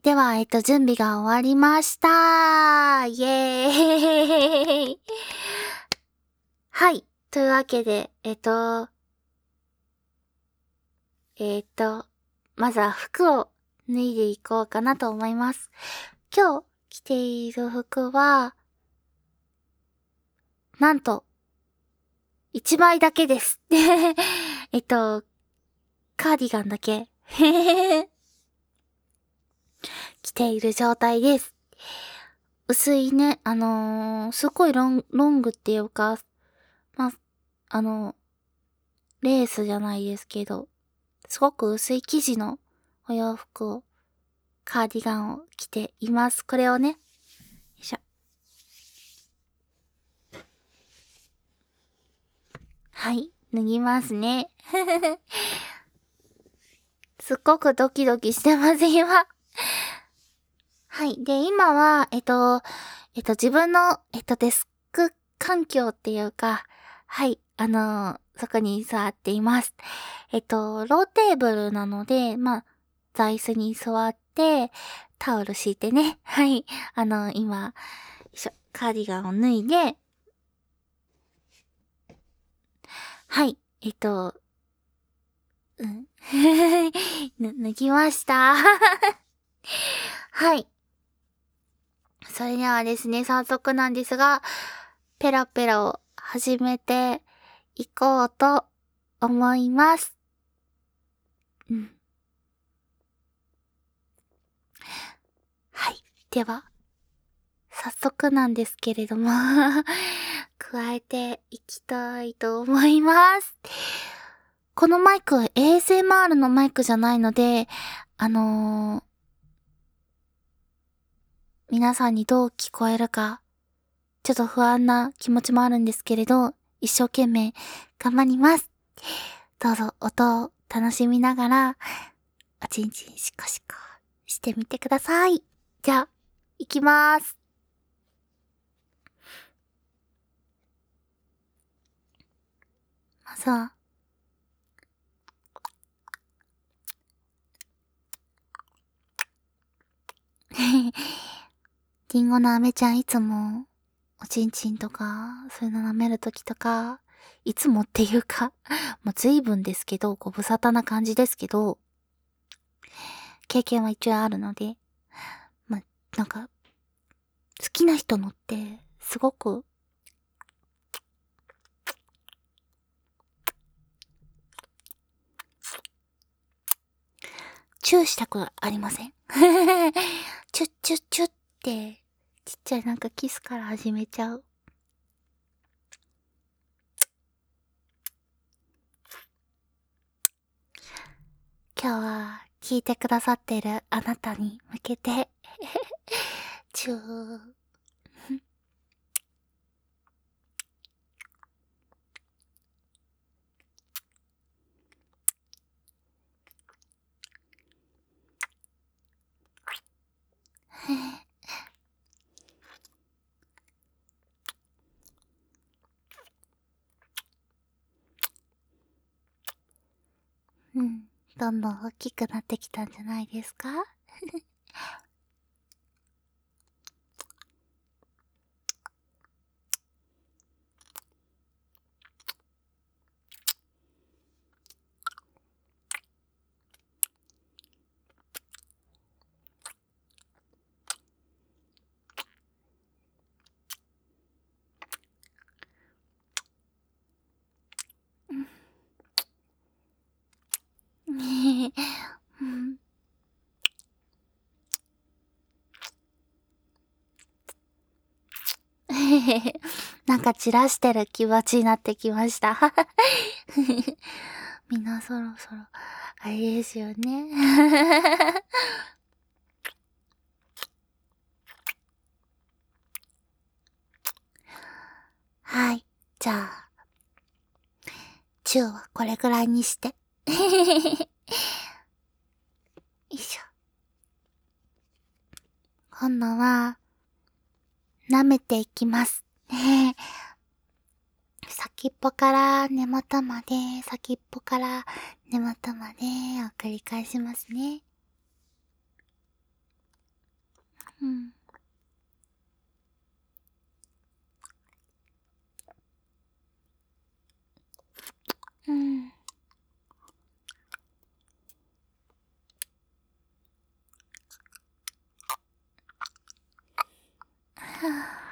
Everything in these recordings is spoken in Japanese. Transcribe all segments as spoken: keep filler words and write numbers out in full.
では、えっと、準備が終わりました。イエーイ。はい。というわけで、えっと、えっと、まずは服を脱いでいこうかなと思います。今日着ている服は、なんと、一枚だけです。えっと、カーディガンだけ。着ている状態です。薄いね、あのー、すごいロン、ロングっていうか、まあ、あの、レースじゃないですけど、すごく薄い生地のお洋服を、カーディガンを着ています。これをね、よいしょ。はい、脱ぎますね。すっごくドキドキしてます、今。はい。で、今は、えっと、えっと、自分の、えっと、デスク環境っていうか、はい、あのー、そこに座っています。えっと、ローテーブルなので、まあ、座椅子に座って、タオル敷いてね、はい、あのー、今、よいしょ、カーディガンを脱いで、はい、えっと、うん、ぬ、脱ぎました。はい。それではですね、早速なんですが、ペラペラを始めていこうと思います。うん。はい。では、早速なんですけれども、加えていきたいと思います。このマイク、エーエスエムアール のマイクじゃないので、あのー、皆さんにどう聞こえるか、ちょっと不安な気持ちもあるんですけれど、一生懸命頑張ります。どうぞ音を楽しみながら、おちんちんシコシコしてみてください。じゃあ、いきまーす。まずは、リンゴの飴ちゃんいつも、おちんちんとか、そういうの舐めるときとか、いつもっていうか、もう随分ですけど、ご無沙汰な感じですけど、経験は一応あるので、ま、なんか、好きな人のって、すごく、チューしたくありません。チュッチュッチュッって、ちっちゃいなんかキスから始めちゃう。今日は聞いてくださってるあなたに向けて、チュー。うん、どんどん大きくなってきたんじゃないですか？ねえ、うん。なんか散らしてる気持ちになってきました。みんなそろそろ、あれですよね。はい。じゃあ、チューはこれぐらいにして。よいしょ。今度は、舐めていきます。ねえ。先っぽから根元まで、先っぽから根元までを繰り返しますね。 うん。うん。はあ。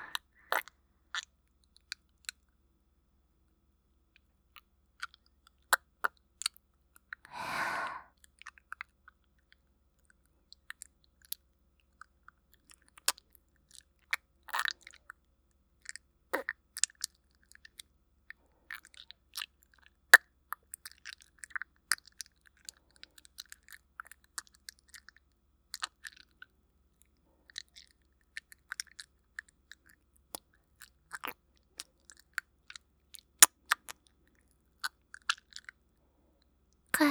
か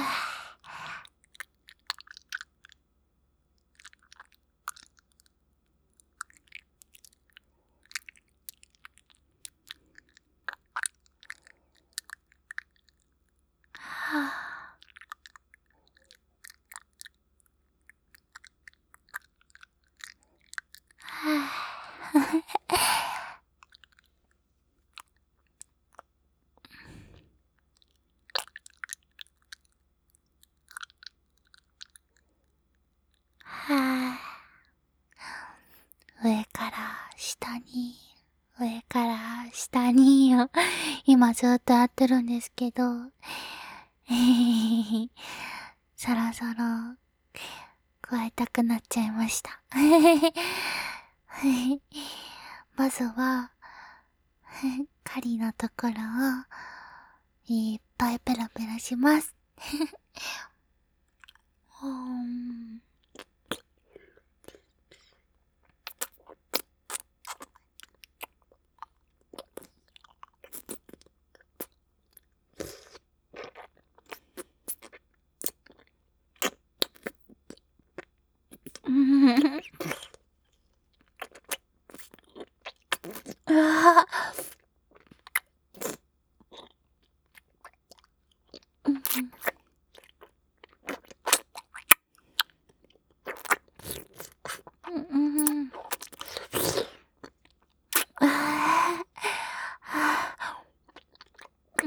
はあ。はあ。はあ。上から下に、上から下にを今ずっとやってるんですけど、そろそろ加えたくなっちゃいました。まずは、狩りのところをいっぱいペラペラします。うーん。うわぁ。うん。ああ。うん。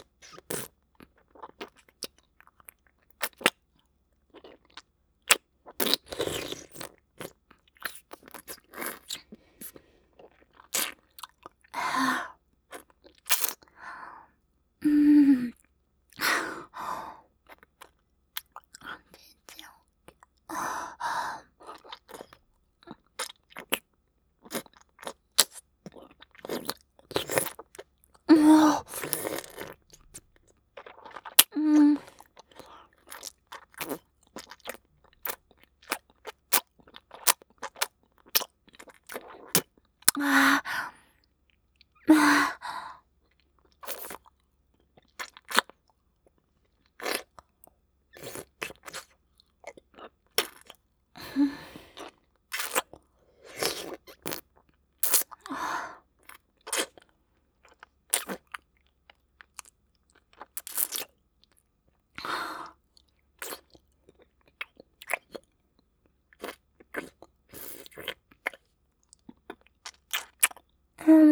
うん。うん。うん。ああ。ああ。うん。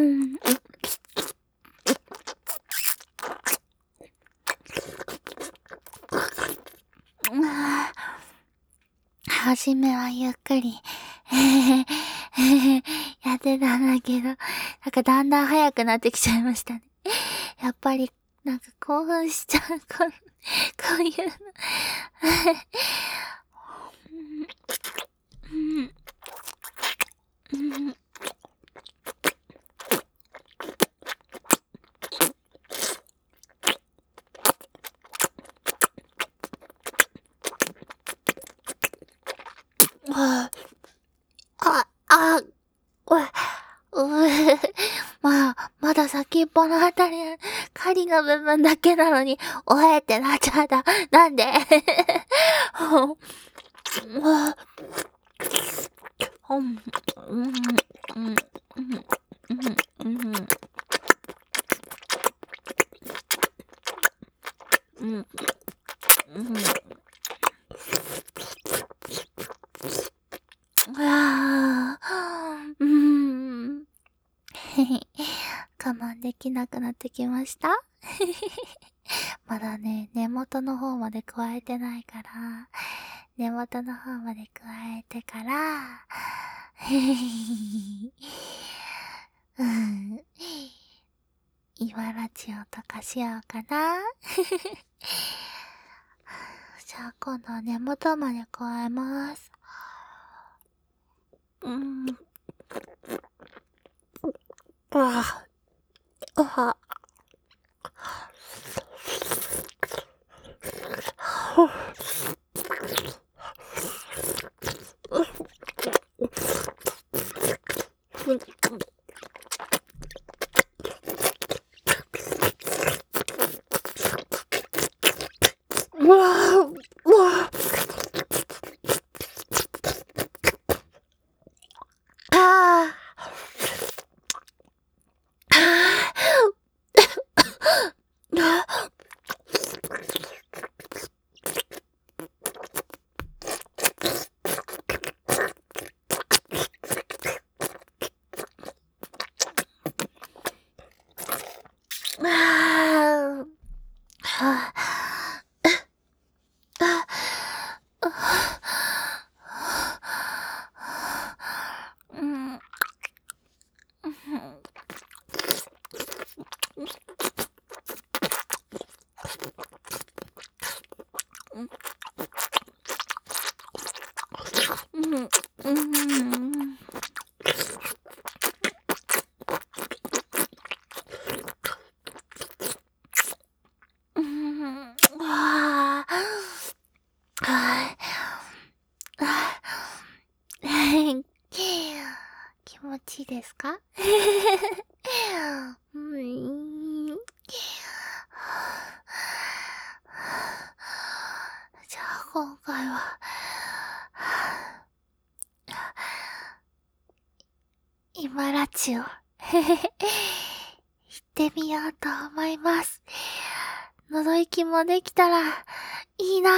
はじめはゆっくり、やってたんだけど、なんかだんだん早くなってきちゃいましたね。やっぱり、なんか興奮しちゃう、こう、こういうの。うん。うん。ああ、あ、うわ、うぅ、まあ、まだ先っぽのあたり、狩りの部分だけなのに、おえってなっちゃった。なんでうわ、うん、うん、うん、うん、うん、うん、うん、うん。うわきなくなってきましたまだね、根元の方まで加えてないから、根元の方まで加えてから、うん、今ラジオとかしようかなじゃあ今度は根元まで加えます。うん。ああ。あうわぁ、うわぁ。ああ。はぁ。うん。うん。うん。うん。わあ。はい。気持ちいいですかうん。じゃあ今回は、今ラジオ、行ってみようと思います。喉息もできたら、いいな。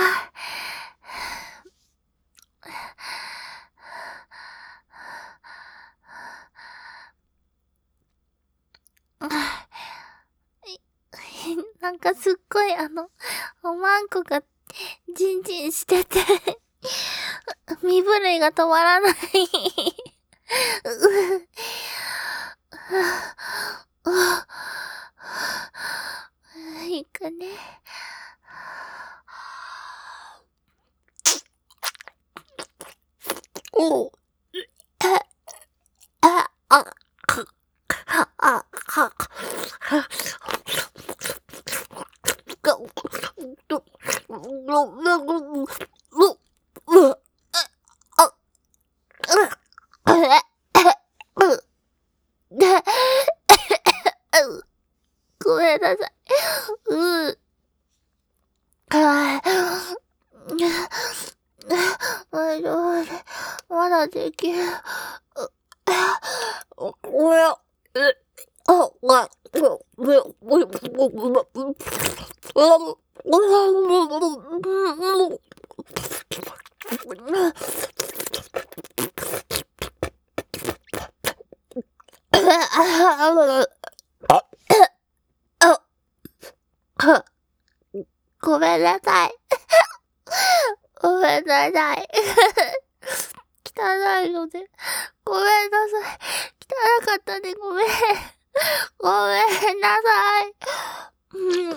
なんかすっごいあの、おまんこが、ジンジンしてて身震いが止まらないいいかね。おう。あ、あ、か、あ、か、ごめんなさい。うん。ああ。大丈夫。まだできる。おや、え、あ、わ、う、う、う、う、ごめんなさい。ごめんなさい。汚いので。ごめんなさい。汚かったね。ごめん。ごめんなさい。うん。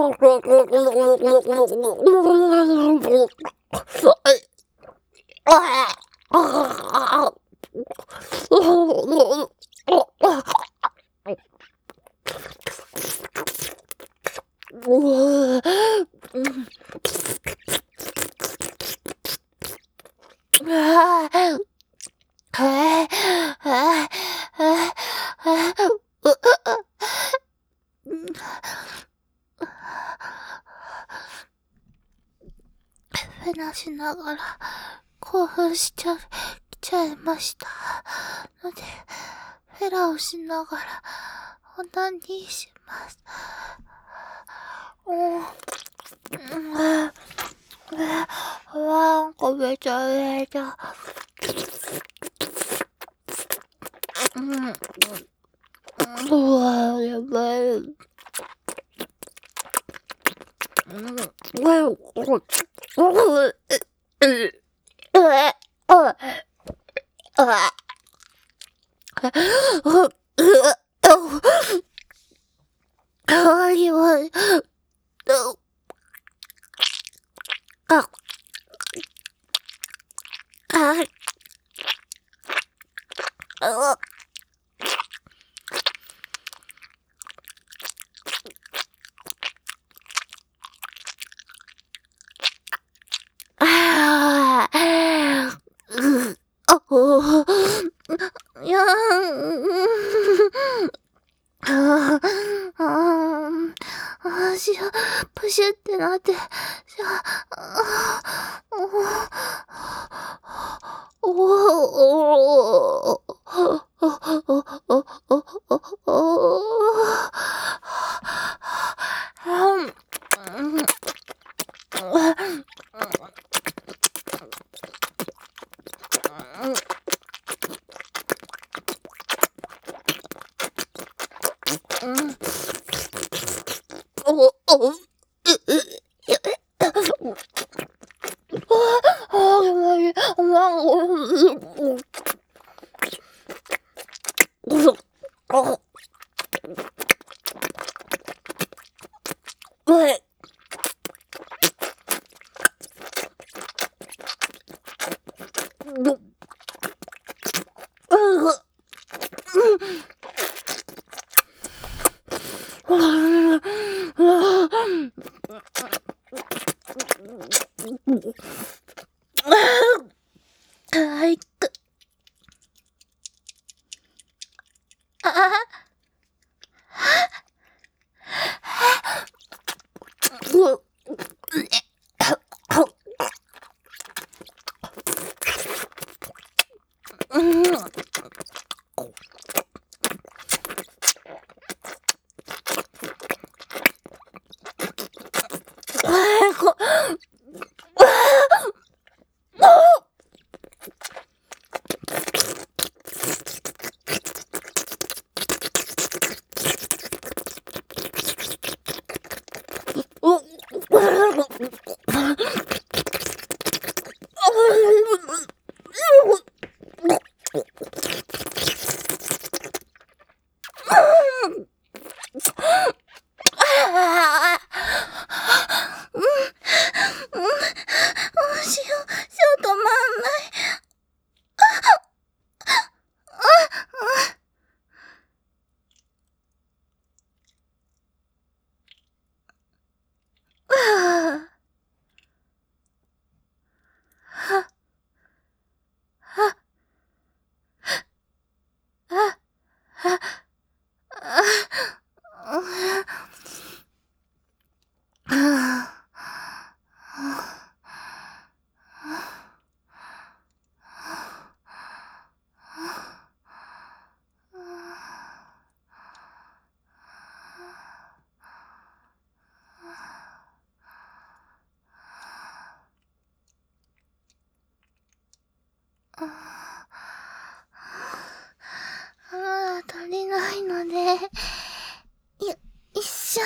フェラしながら興奮しちゃう、来ちゃいましたので、フェラをしながらオナニーします。おー、うん、なんかめちゃめちゃ、うん、うわ、やばい。うんいやあああ、しゅ、プシュってなって、しゃ、あおおおはいく。ああ。あー、足りないので、よ、よいしょ。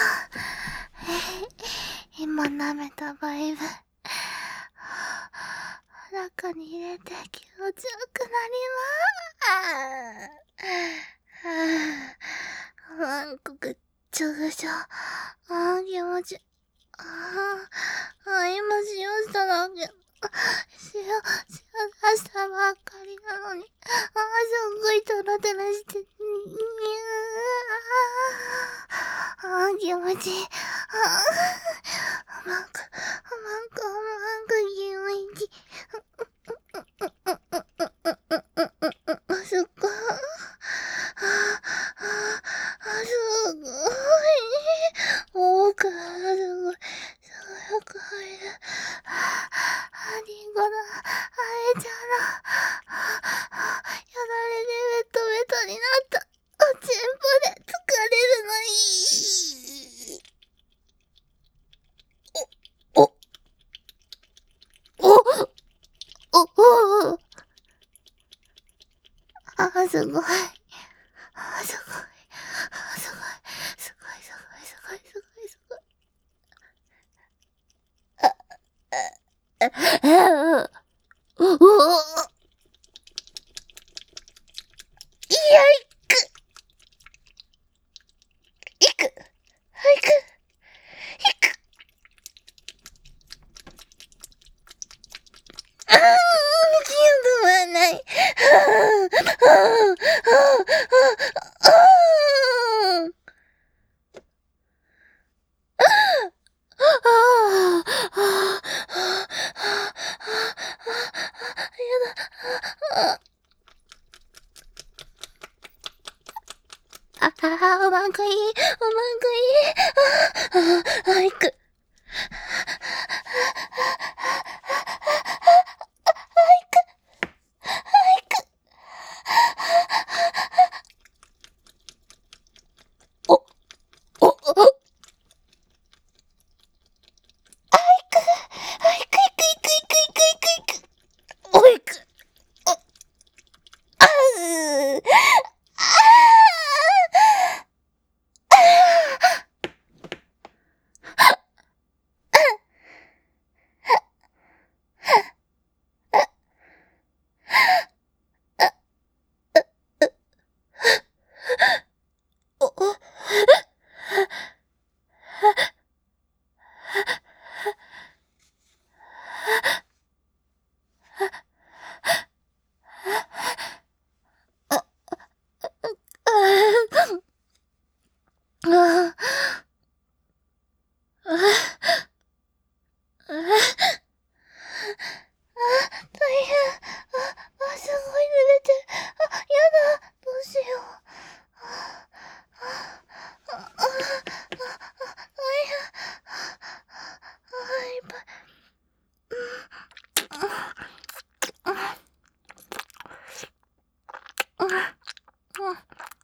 今舐めたバイブ、中に入れて気持ちよくなりまーす。あー、なんかぐっちょぐちょ。あー、気持ち、 あ、今塩しただけ。塩、塩出したばっかりなのに。あ、すっごいトロトロして。にゃー。あ、気持ちいい。あ、うまく、うまく、うまく気持ちいい。すっごい。あ、あ、すごい。奥がすごい。すごく入る。あ、リンゴだ。あれちゃら。やられてベトベトになった。全部で疲れるのいい。お、お、お、お、お、あ、すごい。あ、すごい。あ、すごい。すごい、すごい、すごい、すごい、すごい。あ、あ、あ、あ、お、お、いや、いく、いく、いく、いく。あー、気分はない。はぁ、はぁ、はぁ、はぁ、ああ、あ、うまくいい、うまくいい。ああ、あ、いく。お、お、お、あ、いく、いく、いく、いく、いく、いく、いく。お、いく。お、あう、あお、お、ああ、ああ、大変。あ、あ、すごい濡れてる。あ、やだ。どうしよう。あ、あ、あ、あ、あ、大変。あ、いっぱい。うん、うん、うん、うん。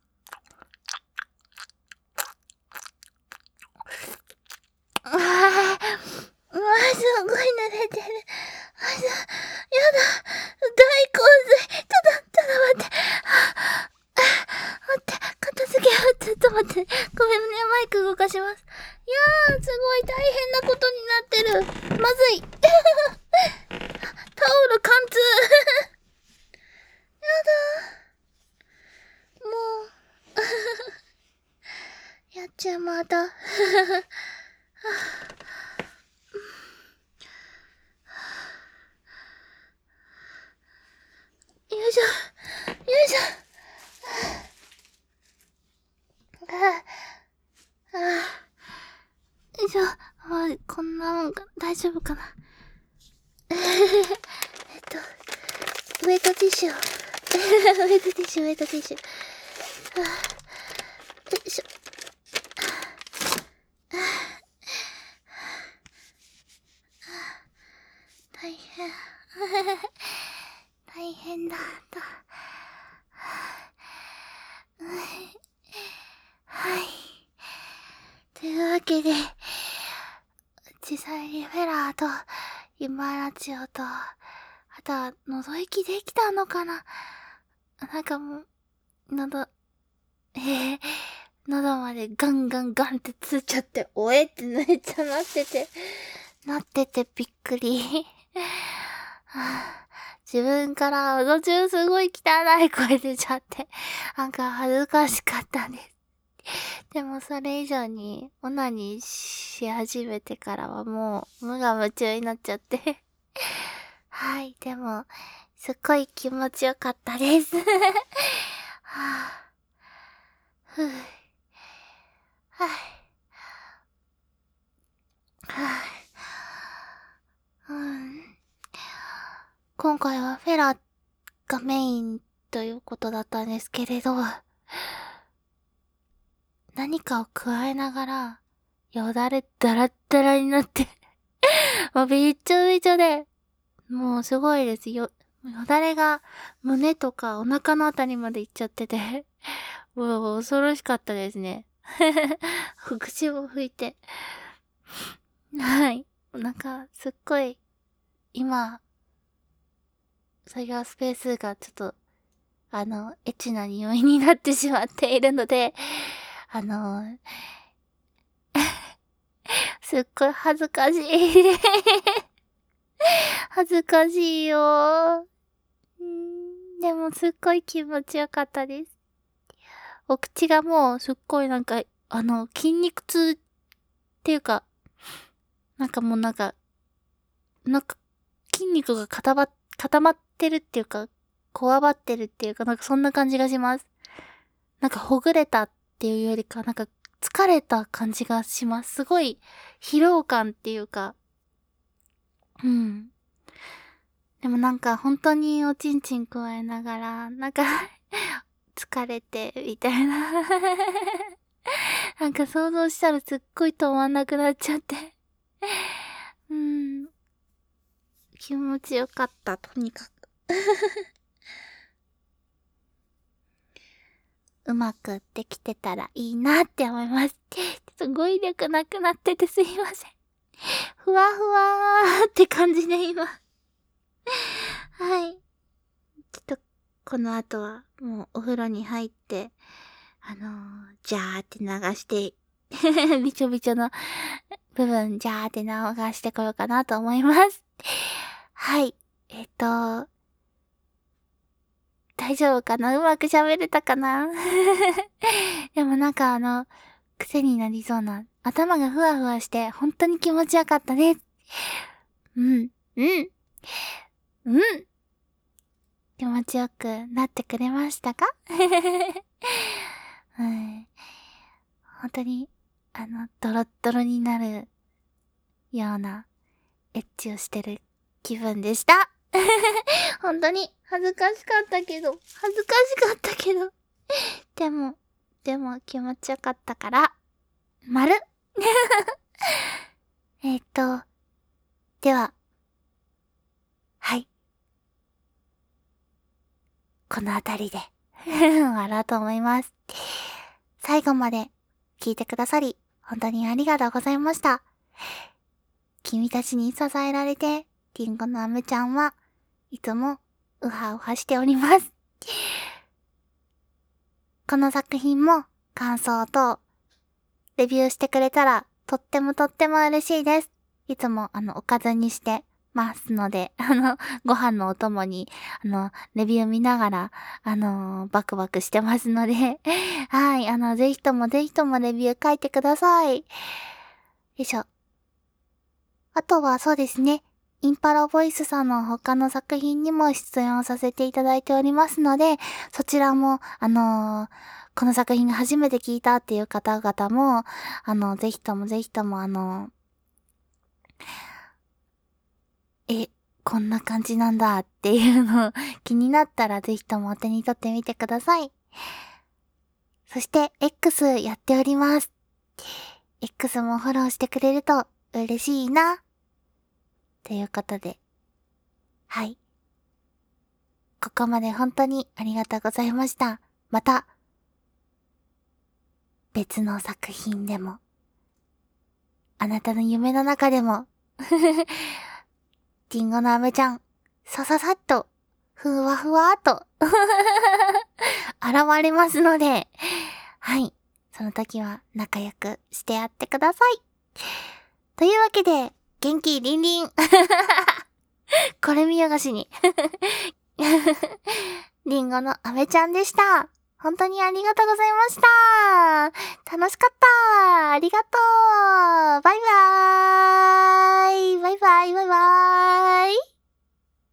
ああ、うわ、すごい濡れてる。あ、やだ。大洪水。ちょっと、ちょっと待って。あ、待って、片付けよう。ちょっと待って。ごめんね、マイク動かします。いやー、すごい大変なことになってる。まずい。タオル貫通。やだ。もう。やっちゃまだ。よいしょ。よいしょ。ああ、よいしょ。まあ、こんなもんか、大丈夫かな。えっと、ウェットティッシュを。ウェットティッシュ、ウェットティッシュ。あ、よいしょ。大変。大変だった。はい。というわけで、実際にフェラーと、イマラチオと、あとは、喉息できたのかな。なんかもう、喉、えー、喉までガンガンガンってついちゃって、おえってめっちゃなってて、なっててびっくり。はあ、自分から途中すごい汚い声出ちゃって、なんか恥ずかしかったです。 でもそれ以上にオナニーし始めてからはもう無我夢中になっちゃって。はい、でも、すっごい気持ちよかったです。はぁ、ふぅ、はい、はぁ、うん。今回はフェラがメインということだったんですけれど、何かを加えながら、よだれダラッダラになって、もうびっちょびちょで、もうすごいですよ。よだれが胸とかお腹のあたりまで行っちゃってて、もう恐ろしかったですね。口を拭いて。はい。なんか、すっごい、今、作業スペースがちょっと、あの、エッチな匂いになってしまっているので、あの、すっごい恥ずかしい。恥ずかしいよ。んでもすっごい気持ちよかったです。お口がもうすっごいなんか、あの、筋肉痛っていうか、なんかもうなんか、なんか、筋肉が固ま、固まってるっていうか、こわばってるっていうか、なんかそんな感じがします。なんかほぐれたっていうよりか、なんか疲れた感じがします。すごい疲労感っていうか、うん。でもなんか本当におちんちん加えながら、なんか疲れて、みたいな。なんか想像したらすっごい止まんなくなっちゃって。うん。気持ちよかった、とにかく。うまくできてたらいいなって思います。ちょっと語彙力なくなっててすいません。ふわふわーって感じで今。はい。ちょっと、この後はもうお風呂に入って、あのー、ジャーって流して、びちょびちょの部分、ジャーって流してこようかなと思います。はい。えっと、大丈夫かな、うまく喋れたかな。でもなんかあの、癖になりそうな、頭がふわふわして、本当に気持ちよかったです。うん、うん、うん。気持ちよくなってくれましたか？うん、本当に、あの、ドロッドロになるようなエッチをしてる気分でした。本当に恥ずかしかったけど、恥ずかしかったけど。でも、でも気持ちよかったから、丸えっと、では、はい。このあたりで終わろうと思います。最後まで聞いてくださり、本当にありがとうございました。君たちに支えられて、リンゴのアメちゃんはいつもうはうはしております。この作品も感想とレビューしてくれたらとってもとっても嬉しいです。いつもあのおかずにしてますので、あの、ご飯のお供に、あの、レビュー見ながら、あのー、バクバクしてますので、はい、あの、ぜひともぜひともレビュー書いてください。よいしょ。あとはそうですね、インパラボイスさんの他の作品にも出演をさせていただいておりますので、そちらも、あのー、この作品が初めて聞いたっていう方々も、あの、ぜひともぜひともあのー、え、こんな感じなんだっていうの気になったらぜひともお手に取ってみてください。そして、X やっております。X もフォローしてくれると嬉しいな。ということで。はい。ここまで本当にありがとうございました。また、別の作品でも、あなたの夢の中でも、リンゴの飴ちゃん、さささっと、ふわふわーと、現れますので、はい。その時は仲良くしてやってください。というわけで、元気リンリン。これ見よがしに。リンゴの飴ちゃんでした。本当にありがとうございました。 楽しかった。ありがとう。バイバーイ。